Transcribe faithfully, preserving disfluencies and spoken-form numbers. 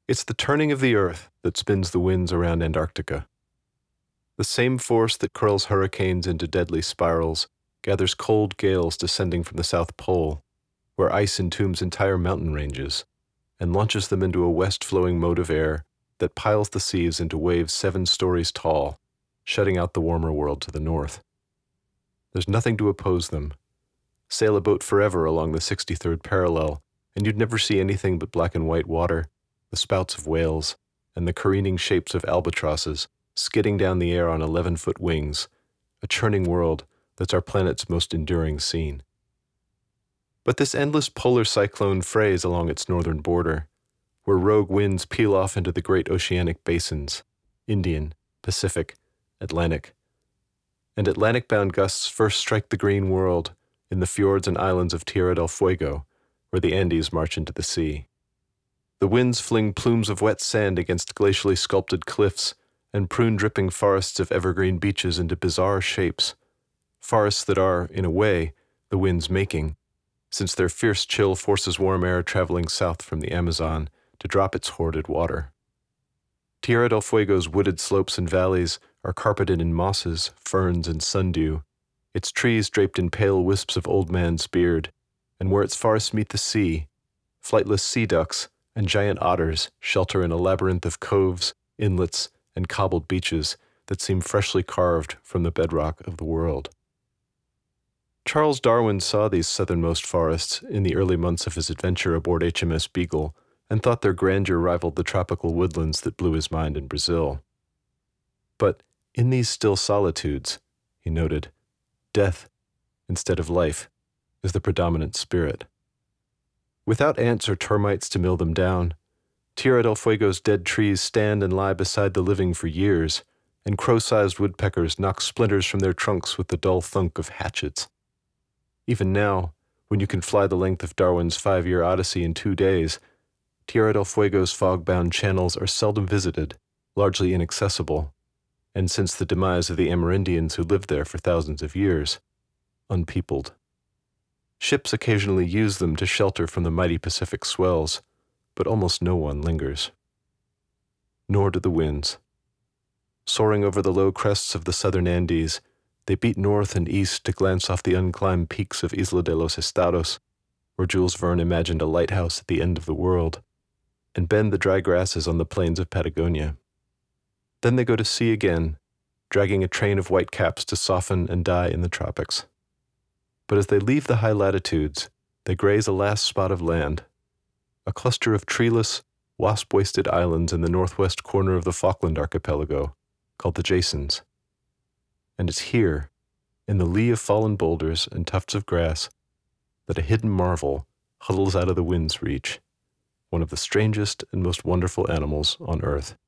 It's the turning of the earth that spins the winds around Antarctica. The same force that curls hurricanes into deadly spirals gathers cold gales descending from the South Pole, where ice entombs entire mountain ranges, and launches them into a west-flowing mote of air that piles the seas into waves seven stories tall, shutting out the warmer world to the north. There's nothing to oppose them. Sail a boat forever along the sixty-third parallel, and you'd never see anything but black and white water, the spouts of whales, and the careening shapes of albatrosses skidding down the air on eleven-foot wings, a churning world that's our planet's most enduring scene. But this endless polar cyclone frays along its northern border, where rogue winds peel off into the great oceanic basins, Indian, Pacific, Atlantic. And Atlantic-bound gusts first strike the green world in the fjords and islands of Tierra del Fuego, where the Andes march into the sea. The winds fling plumes of wet sand against glacially sculpted cliffs and prune-dripping forests of evergreen beaches into bizarre shapes, forests that are, in a way, the wind's making, since their fierce chill forces warm air traveling south from the Amazon to drop its hoarded water. Tierra del Fuego's wooded slopes and valleys are carpeted in mosses, ferns, and sundew, its trees draped in pale wisps of old man's beard, and where its forests meet the sea, flightless sea ducks and giant otters shelter in a labyrinth of coves, inlets, and cobbled beaches that seem freshly carved from the bedrock of the world. Charles Darwin saw these southernmost forests in the early months of his adventure aboard H M S Beagle and thought their grandeur rivaled the tropical woodlands that blew his mind in Brazil. But in these still solitudes, he noted, death, instead of life, is the predominant spirit. Without ants or termites to mill them down, Tierra del Fuego's dead trees stand and lie beside the living for years, and crow-sized woodpeckers knock splinters from their trunks with the dull thunk of hatchets. Even now, when you can fly the length of Darwin's five-year odyssey in two days, Tierra del Fuego's fog-bound channels are seldom visited, largely inaccessible, and since the demise of the Amerindians who lived there for thousands of years, unpeopled. Ships occasionally use them to shelter from the mighty Pacific swells, but almost no one lingers. Nor do the winds. Soaring over the low crests of the southern Andes, they beat north and east to glance off the unclimbed peaks of Isla de los Estados, where Jules Verne imagined a lighthouse at the end of the world, and bend the dry grasses on the plains of Patagonia. Then they go to sea again, dragging a train of whitecaps to soften and die in the tropics. But as they leave the high latitudes, they graze a last spot of land, a cluster of treeless, wasp-wasted islands in the northwest corner of the Falkland archipelago, called the Jasons. And it's here, in the lee of fallen boulders and tufts of grass, that a hidden marvel huddles out of the wind's reach, one of the strangest and most wonderful animals on Earth.